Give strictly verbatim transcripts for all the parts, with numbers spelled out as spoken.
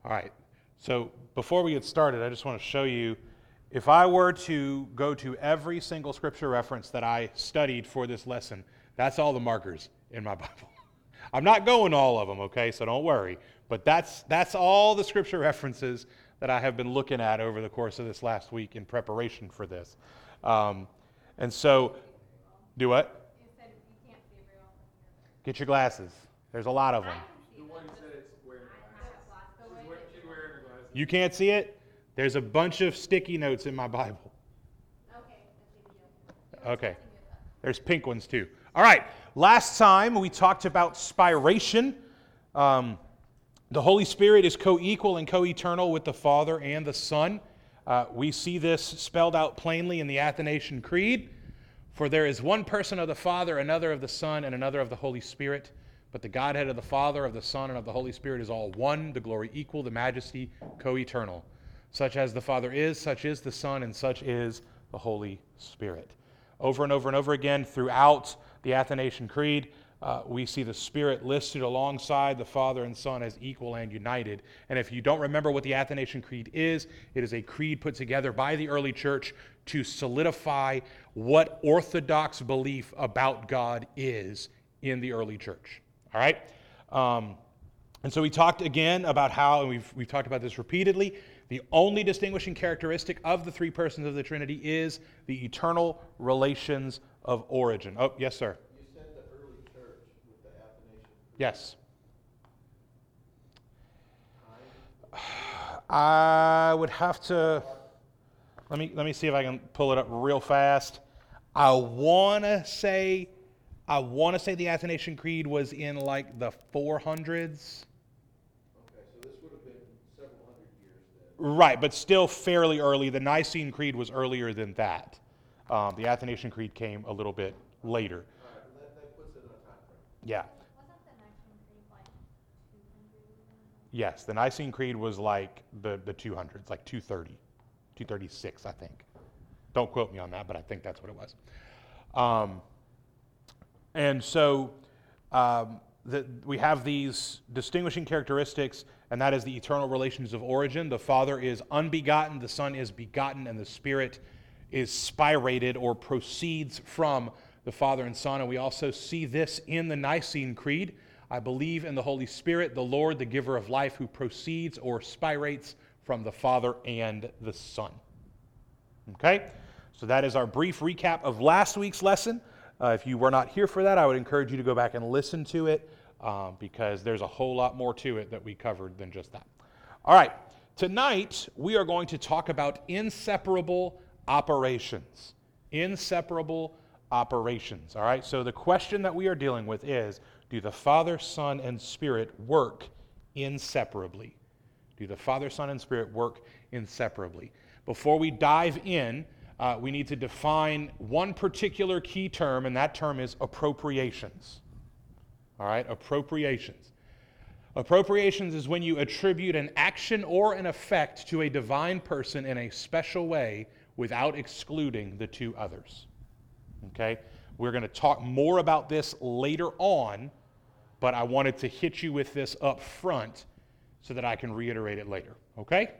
All right, so before we get started, I just want to show you, if I were to go to every single scripture reference that I studied for this lesson, that's all the markers in my Bible. I'm not going all of them, okay, so don't worry. But that's that's all the scripture references that I have been looking at over the course of this last week in preparation for this. Um, and so, do what? You said you can't see very well from here. Get your glasses. There's a lot of them. The one who said it's wearing glasses. She's wearing, she's wearing her glasses. You can't see it? There's a bunch of sticky notes in my Bible. Okay, that's the Okay. There's pink ones too. All right. Last time we talked about spiration. Um, the Holy Spirit is co-equal and co-eternal with the Father and the Son. Uh, we see this spelled out plainly in the Athanasian Creed. For there is one person of the Father, another of the Son, and another of the Holy Spirit. But the Godhead of the Father, of the Son, and of the Holy Spirit is all one, the glory equal, the majesty co-eternal. Such as the Father is, such is the Son, and such is the Holy Spirit. Over and over and over again throughout the Athanasian Creed, uh, we see the Spirit listed alongside the Father and Son as equal and united. And if you don't remember what the Athanasian Creed is, it is a creed put together by the early church to solidify what orthodox belief about God is in the early church. All right? Um, and so we talked again about how, and we've, we've talked about this repeatedly, the only distinguishing characteristic of the three persons of the Trinity is the eternal relations of origin. Oh, yes, sir. You said the early church with the Athanasian Creed. Yes. I would have to, let me let me see if I can pull it up real fast. I want to say, I want to say the Athanasian Creed was in like the four hundreds. Okay, so this would have been several hundred years then. Right, but still fairly early. The Nicene Creed was earlier than that. Um, the Athanasian Creed came a little bit later. All right, that, that puts it in a time frame. Yeah. Wasn't the Nicene Creed like two hundred? Yes, the Nicene Creed was like the, the two hundreds, like two thirty, two thirty-six, I think. Don't quote me on that, but I think that's what it was. Um, and so um, the, we have these distinguishing characteristics, and that is the eternal relations of origin. The Father is unbegotten, the Son is begotten, and the Spirit is spirated or proceeds from the Father and Son. And we also see this in the Nicene Creed. I believe in the Holy Spirit, the Lord, the giver of life, who proceeds or spirates from the Father and the Son. Okay? So that is our brief recap of last week's lesson. Uh, if you were not here for that, I would encourage you to go back and listen to it um, because there's a whole lot more to it that we covered than just that. All right. Tonight, we are going to talk about inseparable operations. Inseparable operations. All right? So the question that we are dealing with is, do the Father, Son, and Spirit work inseparably? Do the Father, Son, and Spirit work inseparably? Before we dive in, uh, we need to define one particular key term, and that term is appropriations. All right? Appropriations. Appropriations is when you attribute an action or an effect to a divine person in a special way without excluding the two others. Okay? We're going to talk more about this later on, but I wanted to hit you with this up front so that I can reiterate it later. Okay?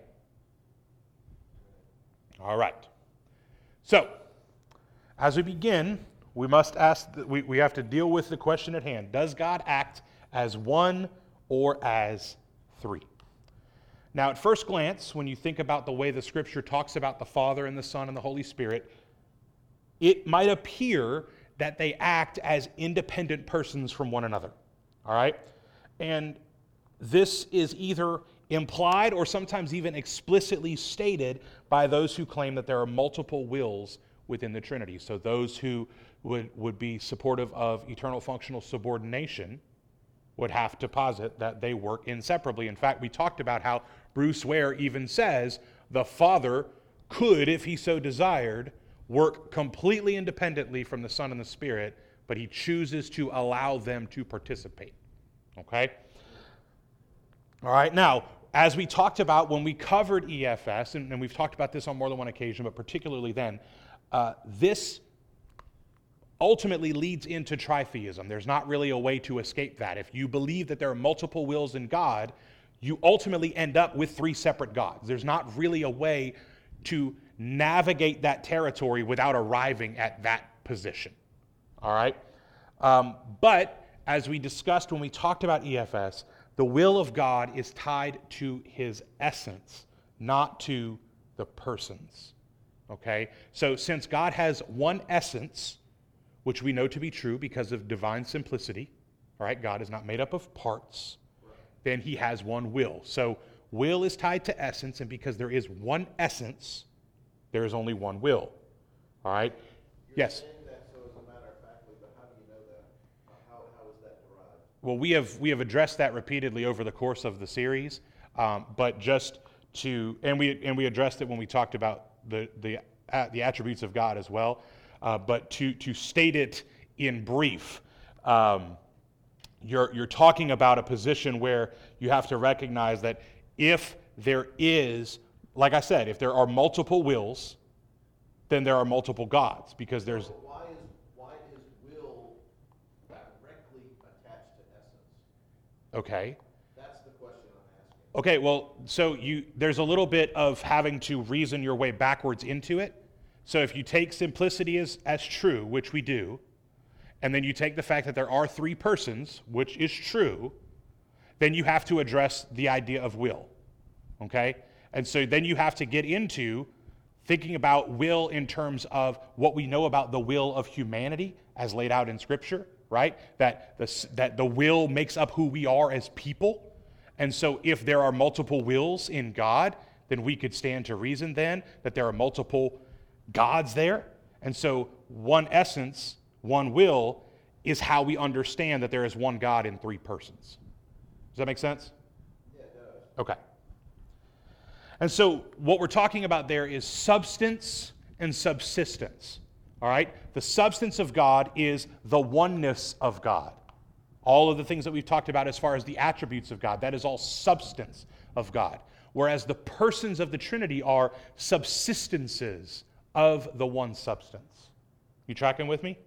All right. So, as we begin, we must ask, we, we have to deal with the question at hand. Does God act as one or as three? Now, at first glance, when you think about the way the Scripture talks about the Father and the Son and the Holy Spirit, it might appear that they act as independent persons from one another. All right? And this is either implied or sometimes even explicitly stated by those who claim that there are multiple wills within the Trinity. So those who would, would be supportive of eternal functional subordination would have to posit that they work inseparably. In fact, we talked about how Bruce Ware even says the Father could, if he so desired, work completely independently from the Son and the Spirit, but he chooses to allow them to participate. Okay? All right, now, as we talked about when we covered E F S, and, and we've talked about this on more than one occasion, but particularly then, uh, this ultimately leads into tritheism. There's not really a way to escape that. If you believe that there are multiple wills in God, you ultimately end up with three separate gods. There's not really a way to navigate that territory without arriving at that position. All right? Um, but as we discussed when we talked about E F S, the will of God is tied to his essence, not to the persons. Okay? So since God has one essence, which we know to be true because of divine simplicity, all right? God is not made up of parts. Then he has one will. So will is tied to essence, and because there is one essence, there is only one will. All right? You're Yes. saying that so as a matter of factly, but how do you know that? How, how is that derived? Well, we have we have addressed that repeatedly over the course of the series, um, but just to and we and we addressed it when we talked about the the uh, the attributes of God as well. Uh, but to to state it in brief, um, you're you're talking about a position where you have to recognize that if there is, like I said, if there are multiple wills, then there are multiple gods, because there's. So why is, why is will directly attached to essence? Okay. That's the question I'm asking. Okay, well, so you there's a little bit of having to reason your way backwards into it. So if you take simplicity as, as true, which we do, and then you take the fact that there are three persons, which is true, then you have to address the idea of will, okay? And so then you have to get into thinking about will in terms of what we know about the will of humanity as laid out in Scripture, right? That the, that the will makes up who we are as people. And so if there are multiple wills in God, then we could stand to reason then that there are multiple gods there. And so one essence, one will, is how we understand that there is one God in three persons. Does that make sense? Yeah, it does. Okay. And so what we're talking about there is substance and subsistence. All right? The substance of God is the oneness of God. All of the things that we've talked about as far as the attributes of God, that is all substance of God. Whereas the persons of the Trinity are subsistences of the one substance. You tracking with me?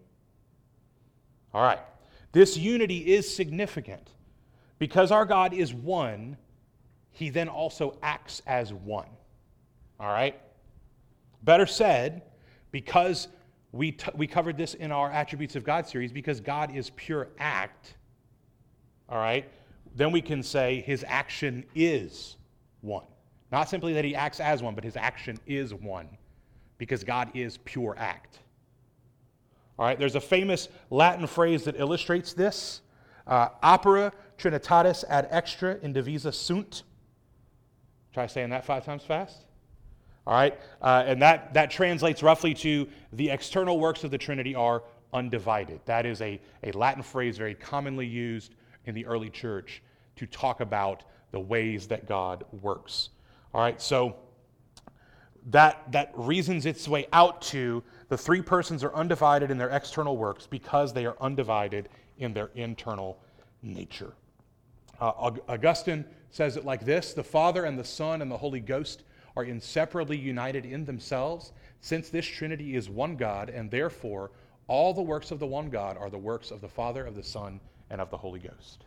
All right. This unity is significant. Because our God is one, he then also acts as one. All right? Better said, because we, t- we covered this in our Attributes of God series, because God is pure act, all right, then we can say his action is one. Not simply that he acts as one, but his action is one, because God is pure act. All right, there's a famous Latin phrase that illustrates this. Uh, opera Trinitatis ad extra indivisa sunt. Try saying that five times fast. All right, uh, and that, that translates roughly to the external works of the Trinity are undivided. That is a, a Latin phrase very commonly used in the early church to talk about the ways that God works. All right, so that, that reasons its way out to the three persons are undivided in their external works because they are undivided in their internal nature. Uh, Augustine says it like this: the Father and the Son and the Holy Ghost are inseparably united in themselves, since this Trinity is one God, and therefore all the works of the one God are the works of the Father, of the Son, and of the Holy Ghost.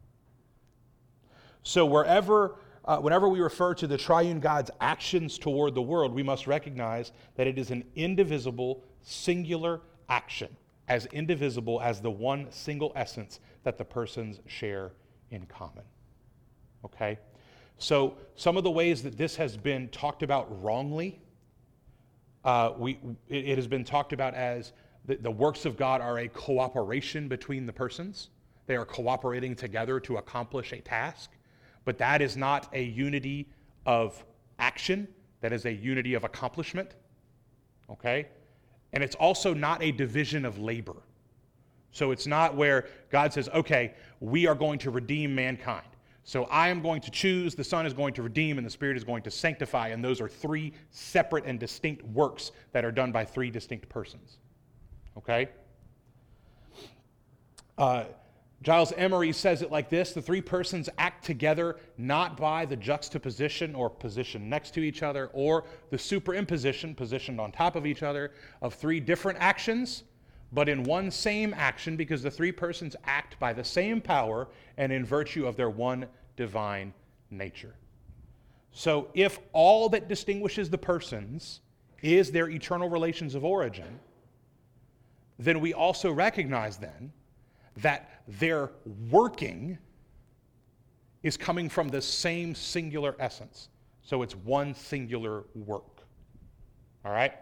So wherever, uh, whenever we refer to the triune God's actions toward the world, we must recognize that it is an indivisible, singular action, as indivisible as the one single essence that the persons share in common. Okay? So some of the ways that this has been talked about wrongly, uh, we it, it has been talked about as the, the works of God are a cooperation between the persons. They are cooperating together to accomplish a task. But that is not a unity of action. That is a unity of accomplishment. Okay? And it's also not a division of labor. So it's not where God says, okay, we are going to redeem mankind. So I am going to choose, the Son is going to redeem, and the Spirit is going to sanctify. And those are three separate and distinct works that are done by three distinct persons. Okay? Uh, Giles Emery says it like this: the three persons act together not by the juxtaposition or position next to each other or the superimposition, positioned on top of each other, of three different actions, but in one same action, because the three persons act by the same power and in virtue of their one divine nature. So if all that distinguishes the persons is their eternal relations of origin, then we also recognize then that their working is coming from the same singular essence. So it's one singular work. All right?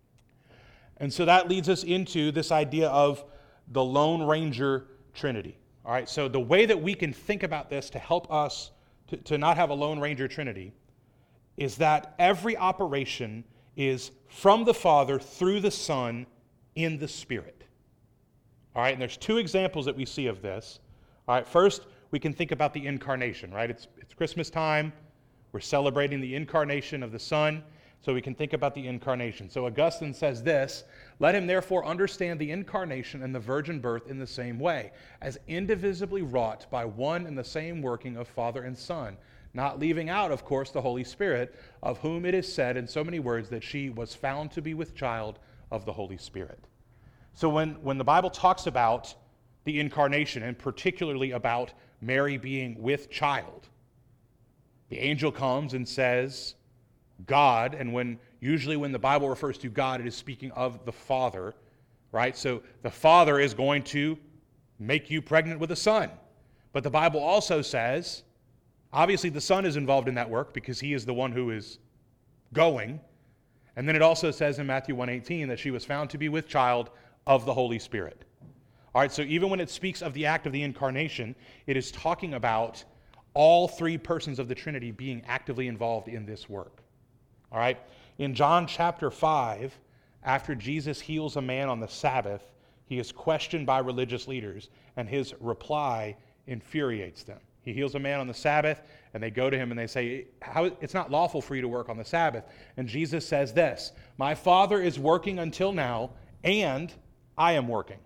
And so that leads us into this idea of the Lone Ranger Trinity. All right? So the way that we can think about this to help us to, to not have a Lone Ranger Trinity is that every operation is from the Father through the Son in the Spirit. All right? And there's two examples that we see of this. All right? First, we can think about the incarnation, right? It's, it's Christmas time. We're celebrating the incarnation of the Son, so we can think about the incarnation. So Augustine says this, "Let him therefore understand the incarnation and the virgin birth in the same way, as indivisibly wrought by one and the same working of Father and Son, not leaving out, of course, the Holy Spirit, of whom it is said in so many words that she was found to be with child of the Holy Spirit." So when, when the Bible talks about the incarnation, and particularly about Mary being with child, the angel comes and says, God, and when usually when the Bible refers to God, it is speaking of the Father, right? So the Father is going to make you pregnant with a son. But the Bible also says, obviously the Son is involved in that work because he is the one who is going. And then it also says in Matthew one eighteen that she was found to be with child of the Holy Spirit. All right, so even when it speaks of the act of the incarnation, it is talking about all three persons of the Trinity being actively involved in this work. All right, in John chapter five, after Jesus heals a man on the Sabbath, he is questioned by religious leaders, and his reply infuriates them. He heals a man on the Sabbath, and they go to him and they say, How, it's not lawful for you to work on the Sabbath. And Jesus says this, "My Father is working until now, and I am working."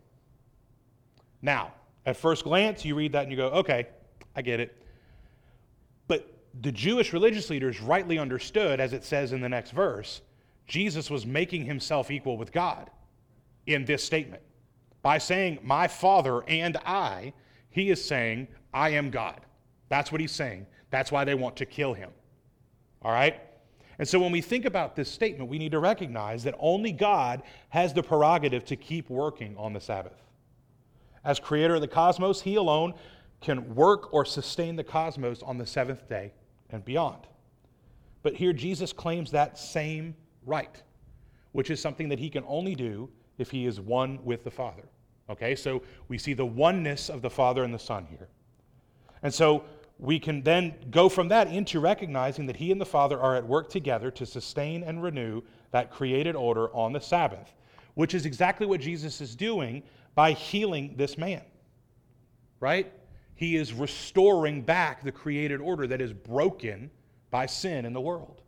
Now, at first glance, you read that and you go, okay, I get it. But the Jewish religious leaders rightly understood, as it says in the next verse, Jesus was making himself equal with God in this statement. By saying, "My Father and I," he is saying, "I am God." That's what he's saying. That's why they want to kill him. All right? And so when we think about this statement, we need to recognize that only God has the prerogative to keep working on the Sabbath. As creator of the cosmos, he alone can work or sustain the cosmos on the seventh day and beyond. But here Jesus claims that same right, which is something that he can only do if he is one with the Father. Okay, so we see the oneness of the Father and the Son here. And so we can then go from that into recognizing that he and the Father are at work together to sustain and renew that created order on the Sabbath, which is exactly what Jesus is doing by healing this man, right? He is restoring back the created order that is broken by sin in the world.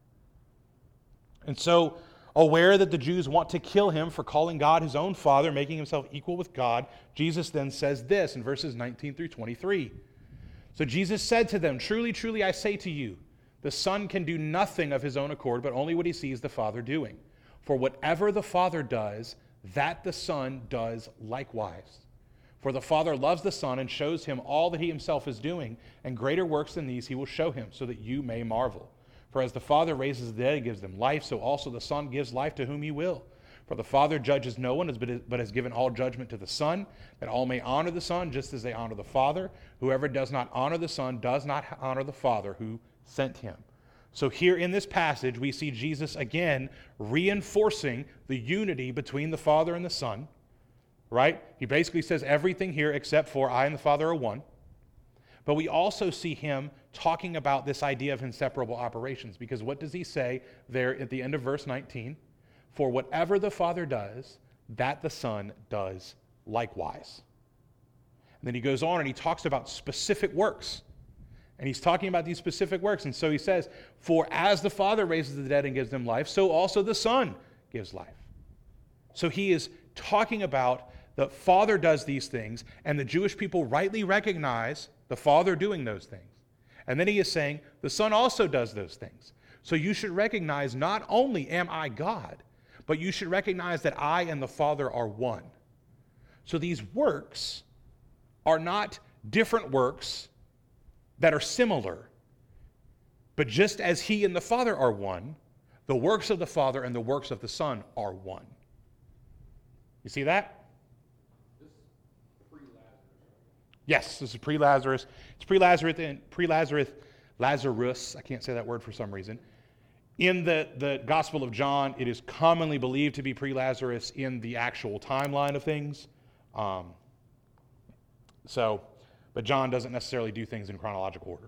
And so, aware that the Jews want to kill him for calling God his own Father, making himself equal with God, Jesus then says this in verses nineteen through twenty-three. "So Jesus said to them, 'Truly, truly, I say to you, the Son can do nothing of his own accord, but only what he sees the Father doing. For whatever the Father does, that the Son does likewise. For the Father loves the Son and shows him all that he himself is doing, and greater works than these he will show him, so that you may marvel. For as the Father raises the dead and gives them life, so also the Son gives life to whom he will. For the Father judges no one, but has given all judgment to the Son, that all may honor the Son just as they honor the Father. Whoever does not honor the Son does not honor the Father who sent him.'" So here in this passage, we see Jesus again reinforcing the unity between the Father and the Son, right? He basically says everything here except for I and the Father are one. But we also see him talking about this idea of inseparable operations, because what does he say there at the end of verse nineteen? "For whatever the Father does, that the Son does likewise." And then he goes on and he talks about specific works. And he's talking about these specific works. And so he says, "For as the Father raises the dead and gives them life, so also the Son gives life." So he is talking about the Father does these things, and the Jewish people rightly recognize the Father doing those things. And then he is saying, the Son also does those things. So you should recognize not only am I God, but you should recognize that I and the Father are one. So these works are not different works that are similar. But just as he and the Father are one, the works of the Father and the works of the Son are one. You see that? This is pre-Lazarus. Yes, this is pre-Lazarus. It's pre-Lazarus and pre-Lazarus, Lazarus. I can't say that word for some reason. In the, the Gospel of John, it is commonly believed to be pre-Lazarus in the actual timeline of things. Um, so, but John doesn't necessarily do things in chronological order.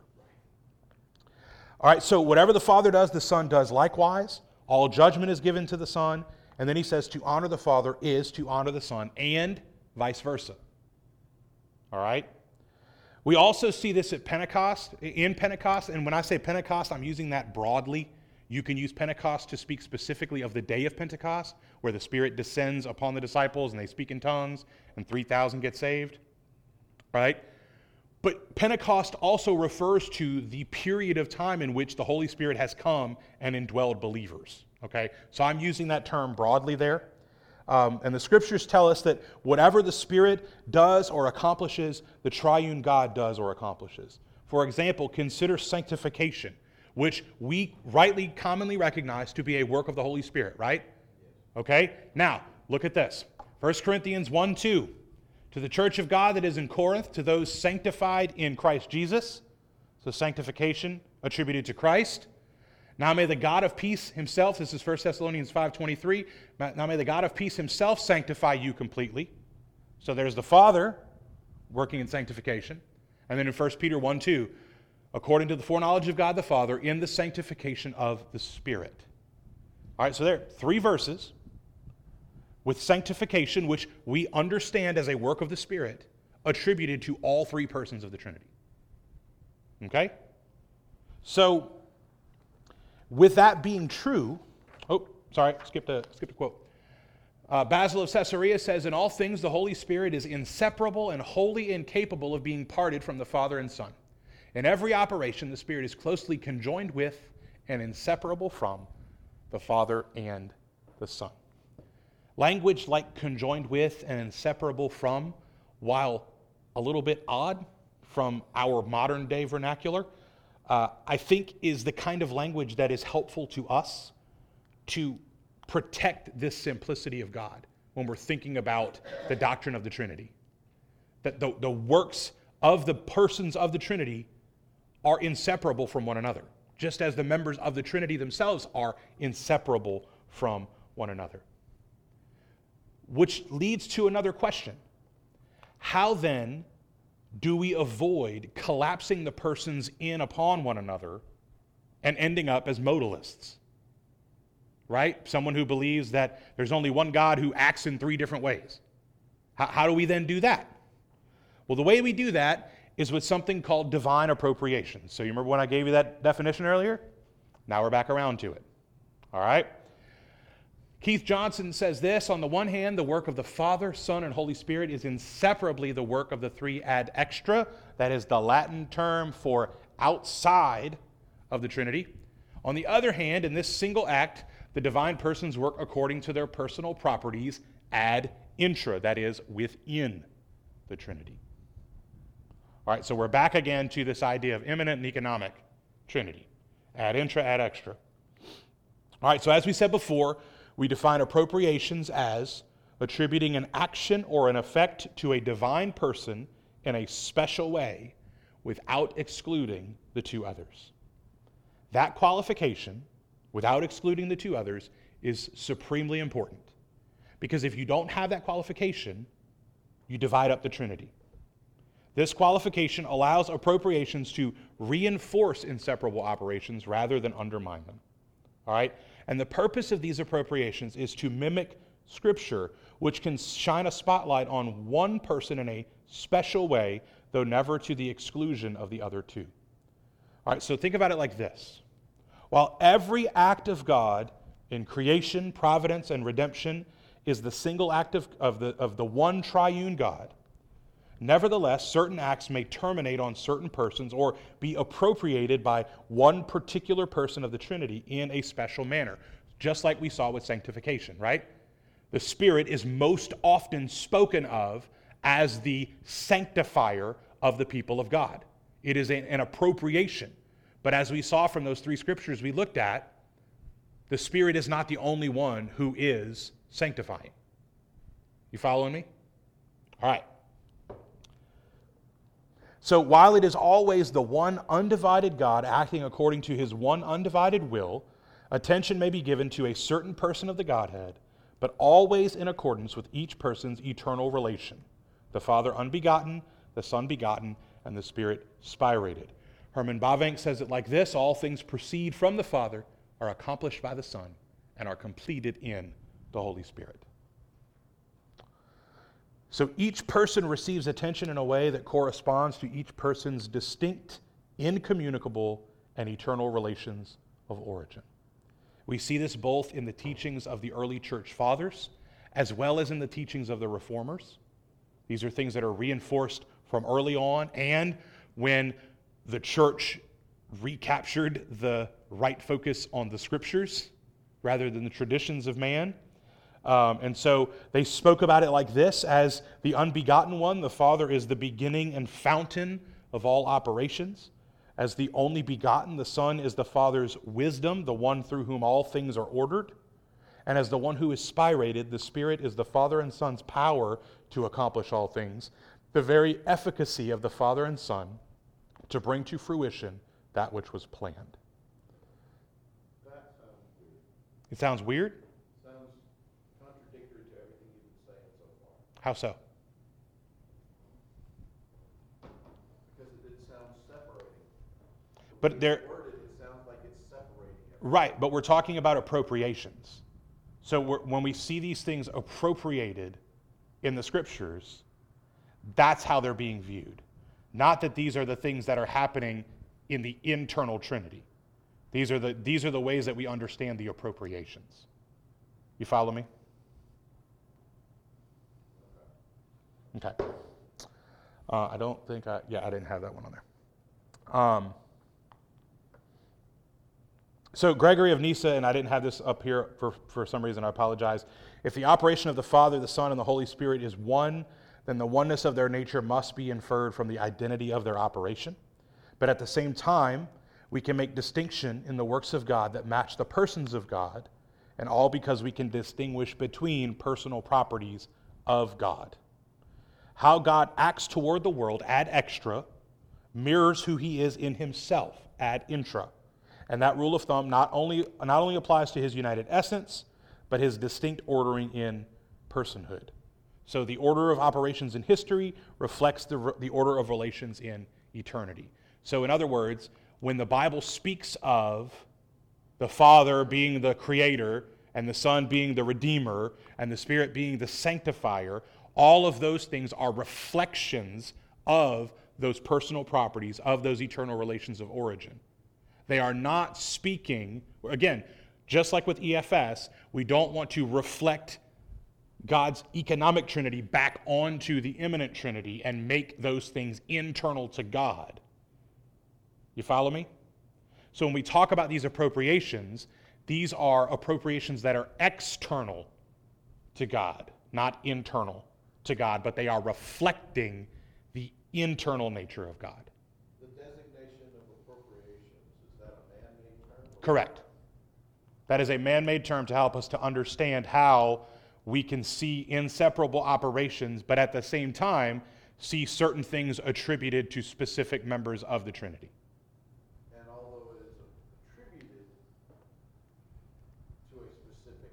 All right, so whatever the Father does, the Son does likewise. All judgment is given to the Son. And then he says to honor the Father is to honor the Son, and vice versa. All right? We also see this at Pentecost, in Pentecost. And when I say Pentecost, I'm using that broadly. You can use Pentecost to speak specifically of the day of Pentecost, where the Spirit descends upon the disciples and they speak in tongues and three thousand get saved. Right? But Pentecost also refers to the period of time in which the Holy Spirit has come and indwelled believers. Okay? So I'm using that term broadly there. Um, and the scriptures tell us that whatever the Spirit does or accomplishes, the triune God does or accomplishes. For example, consider sanctification, which we rightly commonly recognize to be a work of the Holy Spirit, right? Okay? Now, look at this. First Corinthians one two. To the church of God that is in Corinth, to those sanctified in Christ Jesus, so sanctification attributed to Christ. Now may the God of peace himself, this is First Thessalonians five twenty-three, now may the God of peace himself sanctify you completely. So there's the Father working in sanctification. And then in First Peter one two, according to the foreknowledge of God the Father, in the sanctification of the Spirit. All right, so there are three verses with sanctification, which we understand as a work of the Spirit, attributed to all three persons of the Trinity. Okay? So, with that being true, oh, sorry, skipped a, skipped a quote. Uh, Basil of Caesarea says, in all things the Holy Spirit is inseparable and wholly incapable of being parted from the Father and Son. In every operation, the Spirit is closely conjoined with and inseparable from the Father and the Son. Language like conjoined with and inseparable from, while a little bit odd from our modern day vernacular, uh, I think is the kind of language that is helpful to us to protect this simplicity of God when we're thinking about the doctrine of the Trinity. That the, the works of the persons of the Trinity are inseparable from one another, just as the members of the Trinity themselves are inseparable from one another. Which leads to another question. How then do we avoid collapsing the persons in upon one another and ending up as modalists? Right? Someone who believes that there's only one God who acts in three different ways. How, how do we then do that? Well, the way we do that is with something called divine appropriation. So you remember when I gave you that definition earlier? Now we're back around to it. All right? Keith Johnson says this, on the one hand, the work of the Father, Son, and Holy Spirit is inseparably the work of the three ad extra. That is the Latin term for outside of the Trinity. On the other hand, in this single act, the divine persons work according to their personal properties ad intra, that is, within the Trinity. All right, so we're back again to this idea of immanent and economic Trinity. Ad intra, ad extra. All right, so as we said before, we define appropriations as attributing an action or an effect to a divine person in a special way without excluding the two others. That qualification, without excluding the two others, is supremely important. Because if you don't have that qualification, you divide up the Trinity. This qualification allows appropriations to reinforce inseparable operations rather than undermine them. All right? And the purpose of these appropriations is to mimic Scripture, which can shine a spotlight on one person in a special way, though never to the exclusion of the other two. All right, so think about it like this. While every act of God in creation, providence, and redemption is the single act of, of, the, of the one triune God, nevertheless, certain acts may terminate on certain persons or be appropriated by one particular person of the Trinity in a special manner, just like we saw with sanctification, right? The Spirit is most often spoken of as the sanctifier of the people of God. It is an, an appropriation But as we saw from those three scriptures we looked at, the Spirit is not the only one who is sanctifying. You following me? All right. So while it is always the one undivided God acting according to his one undivided will, attention may be given to a certain person of the Godhead, but always in accordance with each person's eternal relation. The Father unbegotten, the Son begotten, and the Spirit spirated. Herman Bavinck says it like this: all things proceed from the Father, are accomplished by the Son, and are completed in the Holy Spirit. So each person receives attention in a way that corresponds to each person's distinct, incommunicable, and eternal relations of origin. We see this both in the teachings of the early church fathers, as well as in the teachings of the reformers. These are things that are reinforced from early on, and when the church recaptured the right focus on the scriptures rather than the traditions of man. Um, and so they spoke about it like this: as the unbegotten one, the Father is the beginning and fountain of all operations. As the only begotten, the Son is the Father's wisdom, the one through whom all things are ordered. And as the one who is spirated, the Spirit is the Father and Son's power to accomplish all things, the very efficacy of the Father and Son to bring to fruition that which was planned. That sounds weird. It sounds weird? Sounds contradictory to everything you've been saying so far. How so? Because it, it sounds separating. But When there, it's worded, it sounds like it's separating everything. right, but we're talking about appropriations. So we're, when we see these things appropriated in the scriptures, that's how they're being viewed. Not that these are the things that are happening in the internal Trinity. These are the, these are the ways that we understand the appropriations. You follow me? Okay. Uh, I don't think I, yeah, I didn't have that one on there. Um, so Gregory of Nyssa, and I didn't have this up here for, for some reason, I apologize. If the operation of the Father, the Son, and the Holy Spirit is one, then the oneness of their nature must be inferred from the identity of their operation. But at the same time, we can make distinction in the works of God that match the persons of God, and all because we can distinguish between personal properties of God. How God acts toward the world ad extra mirrors who he is in himself ad intra. And that rule of thumb not only, not only applies to his united essence, but his distinct ordering in personhood. So the order of operations in history reflects the, the order of relations in eternity. So in other words, when the Bible speaks of the Father being the creator, and the Son being the redeemer, and the Spirit being the sanctifier, all of those things are reflections of those personal properties, of those eternal relations of origin. They are not speaking, again, just like with E F S, we don't want to reflect God's economic Trinity back onto the immanent Trinity and make those things internal to God. You follow me? So when we talk about these appropriations, these are appropriations that are external to God, not internal to God, but they are reflecting the internal nature of God. The designation of appropriations, is that a man-made term? Correct. That is a man-made term to help us to understand how we can see inseparable operations, but at the same time, see certain things attributed to specific members of the Trinity. And although it is attributed to a specific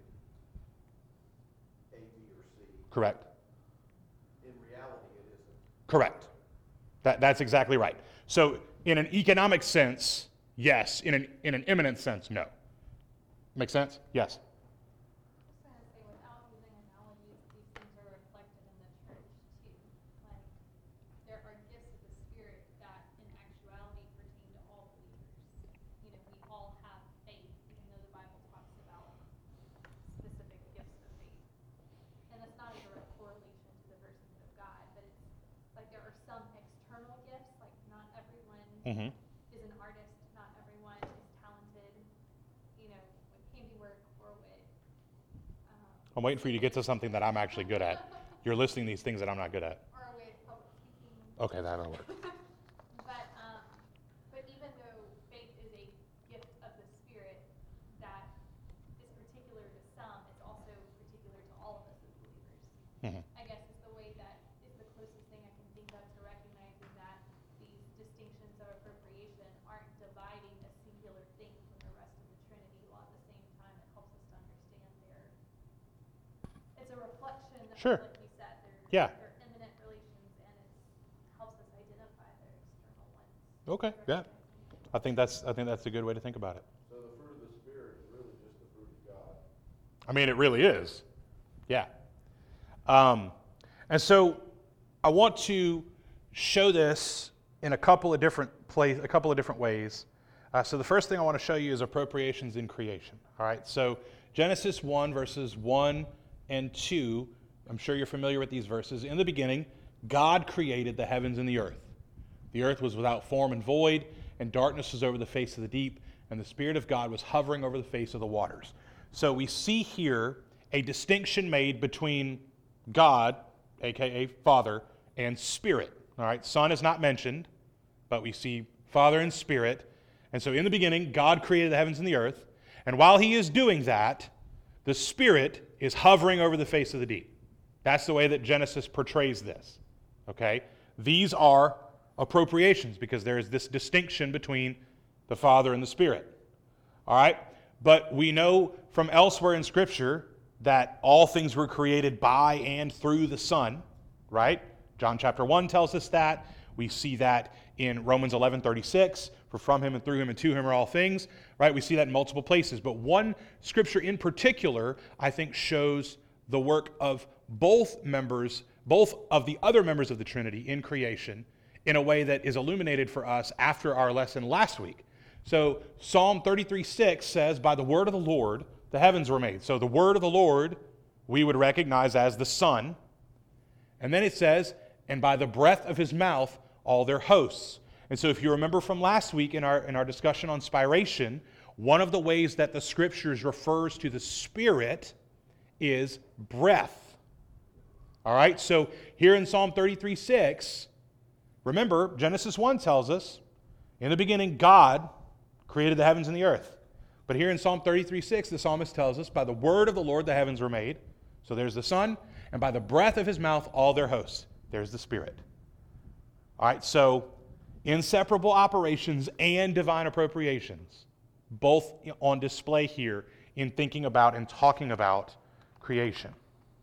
A, B, or C, Correct. in reality it isn't. Correct. That, that's exactly right. So in an economic sense, yes. In an, in an immanent sense, no. Make sense? Yes. I was gonna say, without using analogies, these things are reflected in the church too. Like, there are gifts of the Spirit that in actuality pertain to all believers. You know, we all have faith, even though the Bible talks about specific gifts of faith. And that's not a direct correlation to the persons of God, but it's like there are some external gifts, like not everyone Mm-hmm. is an artist, not everyone is talented, you know, with handiwork or with, um, I'm waiting for you to get to something that I'm actually good at. You're listing these things that I'm not good at. or with public speaking. Okay, that'll work. But, um, but even though faith is Sure. Like you said, they're, Yeah. they're imminent relations, and it helps us identify their external ones. Okay, yeah. I think that's I think that's a good way to think about it. So the fruit of the Spirit is really just the fruit of God. I mean, it really is. Yeah. Um, and so I want to show this in a couple of different place, a couple of different ways. Uh, so the first thing I want to show you is appropriations in creation. All right. So Genesis one, verses one and two. I'm sure you're familiar with these verses. In the beginning, God created the heavens and the earth. The earth was without form and void, and darkness was over the face of the deep, and the Spirit of God was hovering over the face of the waters. So we see here a distinction made between God, aka Father, and Spirit. All right, Son is not mentioned, but we see Father and Spirit. And so in the beginning, God created the heavens and the earth, and while he is doing that, the Spirit is hovering over the face of the deep. That's the way that Genesis portrays this. Okay? These are appropriations because there is this distinction between the Father and the Spirit. All right? But we know from elsewhere in Scripture that all things were created by and through the Son, right? John chapter one tells us that. We see that in Romans eleven thirty-six, for from him and through him and to him are all things, right? We see that in multiple places. But one Scripture in particular, I think, shows the work of both members, both of the other members of the Trinity in creation in a way that is illuminated for us after our lesson last week. So Psalm thirty-three six says, by the word of the Lord, the heavens were made. So the word of the Lord we would recognize as the Son. And then it says, and by the breath of his mouth, all their hosts. And so if you remember from last week in our, in our discussion on spiration, one of the ways that the Scriptures refers to the Spirit is breath. All right, so here in Psalm thirty-three six, remember, Genesis one tells us, in the beginning, God created the heavens and the earth. But here in Psalm thirty-three six, the psalmist tells us, by the word of the Lord the heavens were made. So there's the Son, and by the breath of his mouth all their hosts. There's the Spirit. All right, so inseparable operations and divine appropriations, both on display here in thinking about and talking about creation.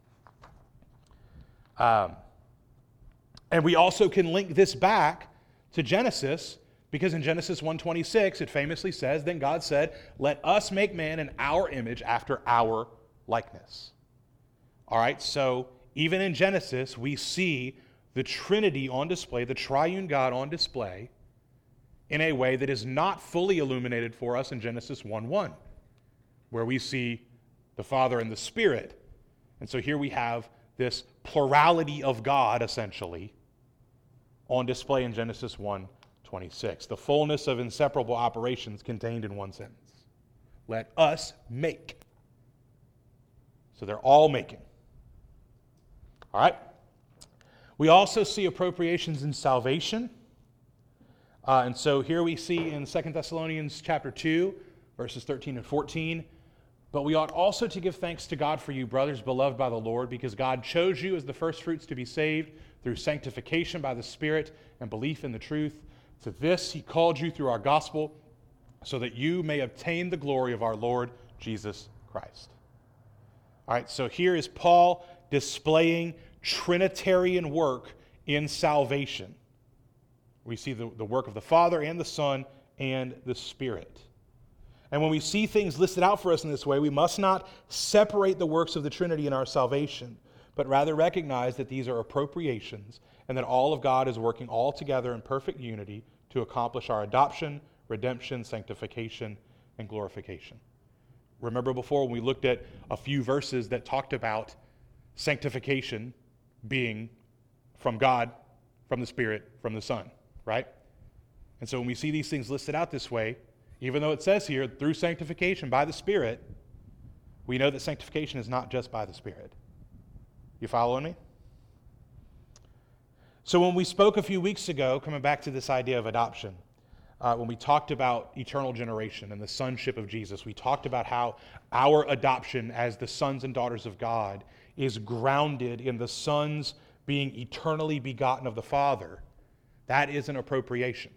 Um, and we also can link this back to Genesis, because in Genesis one twenty-six, it famously says, then God said, let us make man in our image after our likeness. All right, so even in Genesis, we see the Trinity on display, the triune God on display, in a way that is not fully illuminated for us in Genesis one one, where we see the Father and the Spirit. And so here we have this plurality of God, essentially, on display in Genesis one twenty-six. The fullness of inseparable operations contained in one sentence. Let us make. So they're all making. All right? We also see appropriations in salvation. Uh, and so here we see in Second Thessalonians chapter two, verses thirteen and fourteen, but we ought also to give thanks to God for you, brothers, beloved by the Lord, because God chose you as the firstfruits to be saved through sanctification by the Spirit and belief in the truth. To this he called you through our gospel, so that you may obtain the glory of our Lord Jesus Christ. All right, so here is Paul displaying Trinitarian work in salvation. We see the, the work of the Father and the Son and the Spirit. And when we see things listed out for us in this way, we must not separate the works of the Trinity in our salvation, but rather recognize that these are appropriations and that all of God is working all together in perfect unity to accomplish our adoption, redemption, sanctification, and glorification. Remember before when we looked at a few verses that talked about sanctification being from God, from the Spirit, from the Son, right? And so when we see these things listed out this way, even though it says here, through sanctification by the Spirit, we know that sanctification is not just by the Spirit. You following me? So when we spoke a few weeks ago, coming back to this idea of adoption, uh, when we talked about eternal generation and the sonship of Jesus, we talked about how our adoption as the sons and daughters of God is grounded in the sons being eternally begotten of the Father. That is an appropriation.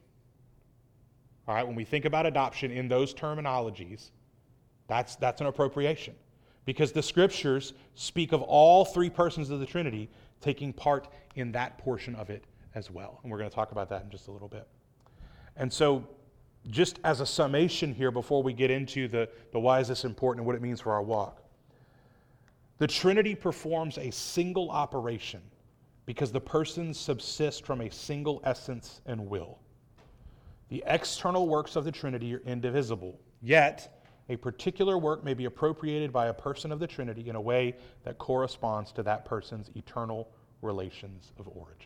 All right, when we think about adoption in those terminologies, that's, that's an appropriation. because the scriptures speak of all three persons of the Trinity taking part in that portion of it as well. And we're going to talk about that in just a little bit. And so, just as a summation here before we get into the, the why is this important and what it means for our walk, the Trinity performs a single operation because the persons subsist from a single essence and will. The external works of the Trinity are indivisible, yet a particular work may be appropriated by a person of the Trinity in a way that corresponds to that person's eternal relations of origin.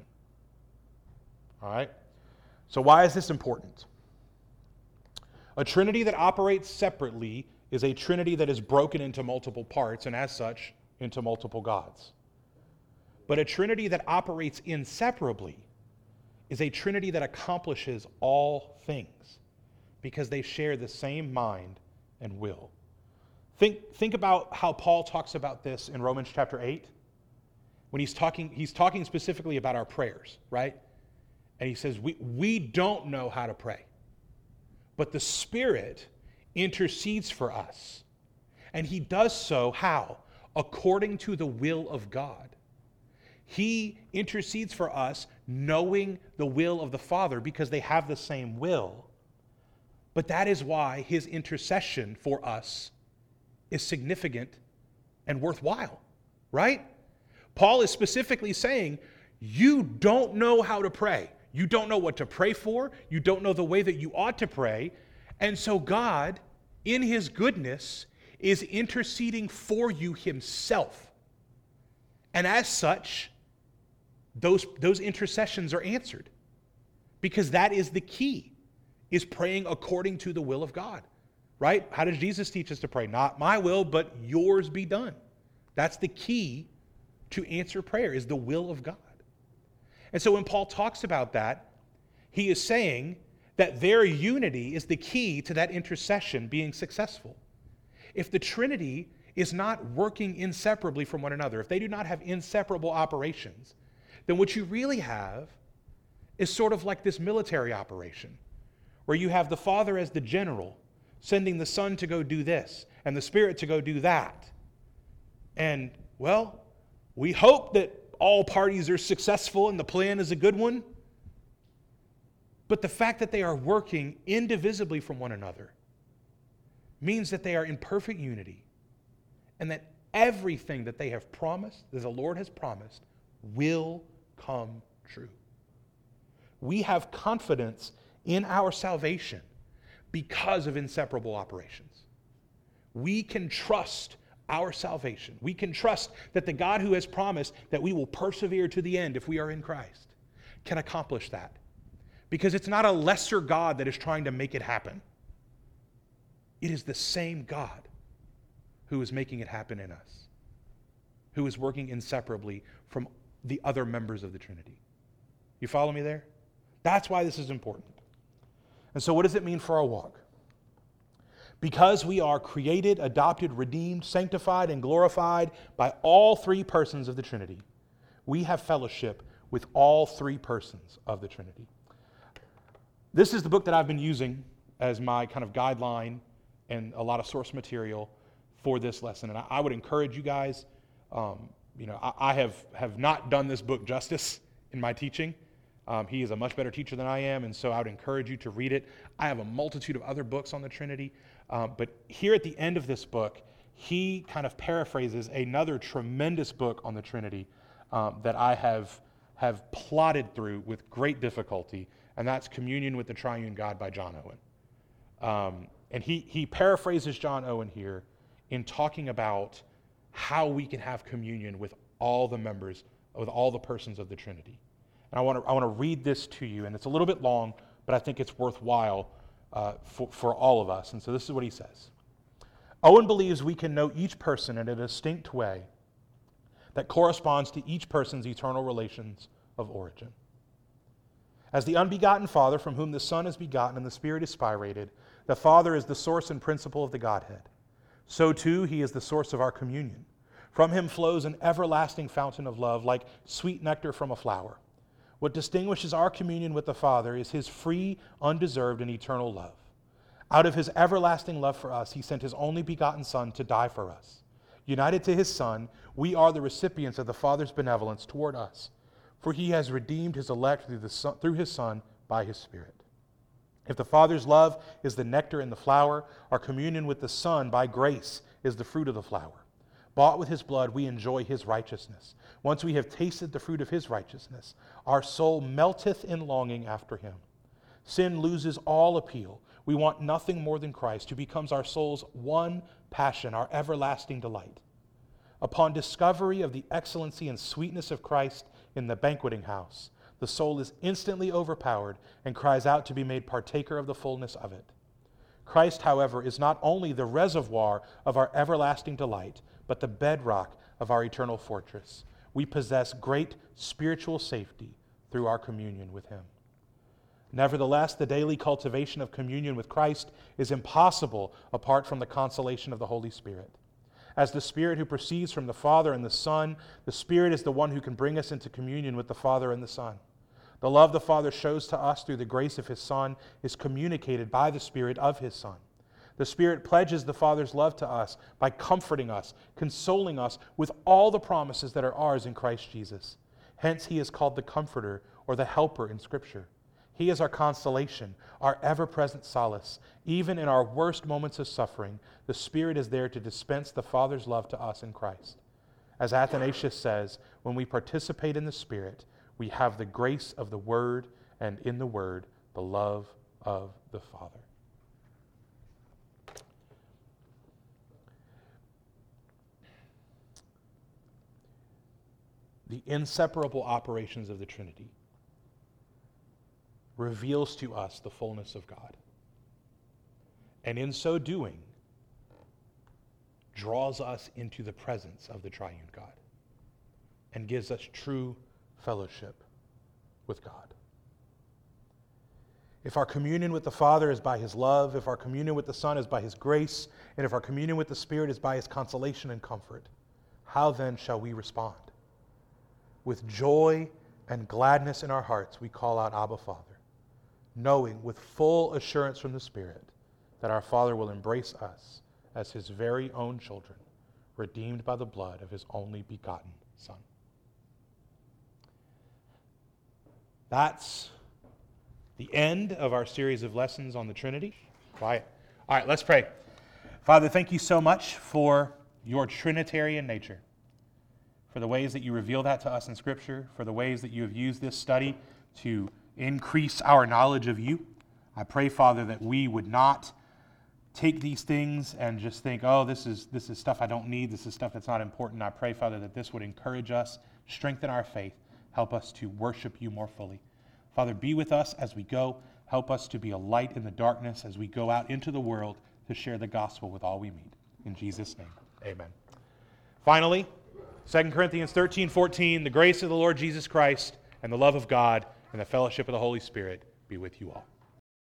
All right? So why is this important? A Trinity that operates separately is a Trinity that is broken into multiple parts and as such into multiple gods. But a Trinity that operates inseparably is a Trinity that accomplishes all things because they share the same mind and will. Think, think about how Paul talks about this in Romans chapter eight. When he's talking, he's talking specifically about our prayers, right? And he says, we, we don't know how to pray, but the Spirit intercedes for us. And he does so, how? According to the will of God. He intercedes for us knowing the will of the Father because they have the same will. But that is why his intercession for us is significant and worthwhile, right? Paul is specifically saying, you don't know how to pray. You don't know what to pray for. You don't know the way that you ought to pray. And so God, in his goodness, is interceding for you himself. And as such, those, those intercessions are answered. Because that is the key, is praying according to the will of God. Right? How does Jesus teach us to pray? Not my will, but yours be done. That's the key to answer prayer, is the will of God. And so when Paul talks about that, he is saying that their unity is the key to that intercession being successful. If the Trinity is not working inseparably from one another, if they do not have inseparable operations, then what you really have is sort of like this military operation, where you have the Father as the general, sending the Son to go do this, and the Spirit to go do that. And, well, we hope that all parties are successful and the plan is a good one. But the fact that they are working indivisibly from one another means that they are in perfect unity and that everything that they have promised, that the Lord has promised, will come true. We have confidence in our salvation because of inseparable operations. We can trust our salvation. We can trust that the God who has promised that we will persevere to the end if we are in Christ can accomplish that. Because it's not a lesser God that is trying to make it happen. It is the same God who is making it happen in us, who is working inseparably from the other members of the Trinity. You follow me there? That's why this is important. And so what does it mean for our walk? Because we are created, adopted, redeemed, sanctified, and glorified by all three persons of the Trinity, we have fellowship with all three persons of the Trinity. This is the book that I've been using as my kind of guideline and a lot of source material for this lesson. And I, I would encourage you guys, um, you know, I, I have, have not done this book justice in my teaching. Um, he is a much better teacher than I am, and so I would encourage you to read it. I have a multitude of other books on the Trinity, um, but here at the end of this book, he kind of paraphrases another tremendous book on the Trinity um, that I have, have plodded through with great difficulty, and that's Communion with the Triune God by John Owen. Um, and he, he paraphrases John Owen here in talking about how we can have communion with all the members, with all the persons of the Trinity. And I want to I want to read this to you, and it's a little bit long, but I think it's worthwhile uh, for, for all of us. And so this is what he says. Owen believes we can know each person in a distinct way that corresponds to each person's eternal relations of origin. As the unbegotten Father, from whom the Son is begotten and the Spirit is spirated, the Father is the source and principle of the Godhead. So too he is the source of our communion. From him flows an everlasting fountain of love, like sweet nectar from a flower. What distinguishes our communion with the Father is his free, undeserved, and eternal love. Out of his everlasting love for us, he sent his only begotten Son to die for us. United to his Son, we are the recipients of the Father's benevolence toward us, for he has redeemed his elect through, the son, through his Son by his Spirit. If the Father's love is the nectar in the flower, our communion with the Son by grace is the fruit of the flower. Bought with his blood, we enjoy his righteousness. Once we have tasted the fruit of his righteousness, our soul melteth in longing after him. Sin loses all appeal. We want nothing more than Christ, who becomes our soul's one passion, our everlasting delight. Upon discovery of the excellency and sweetness of Christ in the banqueting house, the soul is instantly overpowered and cries out to be made partaker of the fullness of it. Christ, however, is not only the reservoir of our everlasting delight, but the bedrock of our eternal fortress. We possess great spiritual safety through our communion with him. Nevertheless, the daily cultivation of communion with Christ is impossible apart from the consolation of the Holy Spirit. As the Spirit who proceeds from the Father and the Son, the Spirit is the one who can bring us into communion with the Father and the Son. The love the Father shows to us through the grace of his Son is communicated by the Spirit of his Son. The Spirit pledges the Father's love to us by comforting us, consoling us with all the promises that are ours in Christ Jesus. Hence, he is called the Comforter or the Helper in Scripture. He is our consolation, our ever-present solace. Even in our worst moments of suffering, the Spirit is there to dispense the Father's love to us in Christ. As Athanasius says, when we participate in the Spirit, we have the grace of the Word, and in the Word, the love of the Father. The inseparable operations of the Trinity reveals to us the fullness of God. And in so doing, draws us into the presence of the triune God and gives us true fellowship with God. If our communion with the Father is by his love, if our communion with the Son is by his grace, and if our communion with the Spirit is by his consolation and comfort, how then shall we respond? With joy and gladness in our hearts, we call out, Abba, Father, knowing with full assurance from the Spirit that our Father will embrace us as his very own children, redeemed by the blood of his only begotten Son. That's the end of our series of lessons on the Trinity. Quiet. All right, let's pray. Father, thank you so much for your Trinitarian nature, for the ways that you reveal that to us in Scripture, for the ways that you have used this study to increase our knowledge of you. I pray, Father, that we would not take these things and just think, oh, this is this is stuff I don't need, this is stuff that's not important. I pray, Father, that this would encourage us, strengthen our faith, help us to worship you more fully. Father, be with us as we go. Help us to be a light in the darkness as we go out into the world to share the gospel with all we meet. In Jesus' name, amen. Finally, Second Corinthians thirteen fourteen, the grace of the Lord Jesus Christ and the love of God and the fellowship of the Holy Spirit be with you all.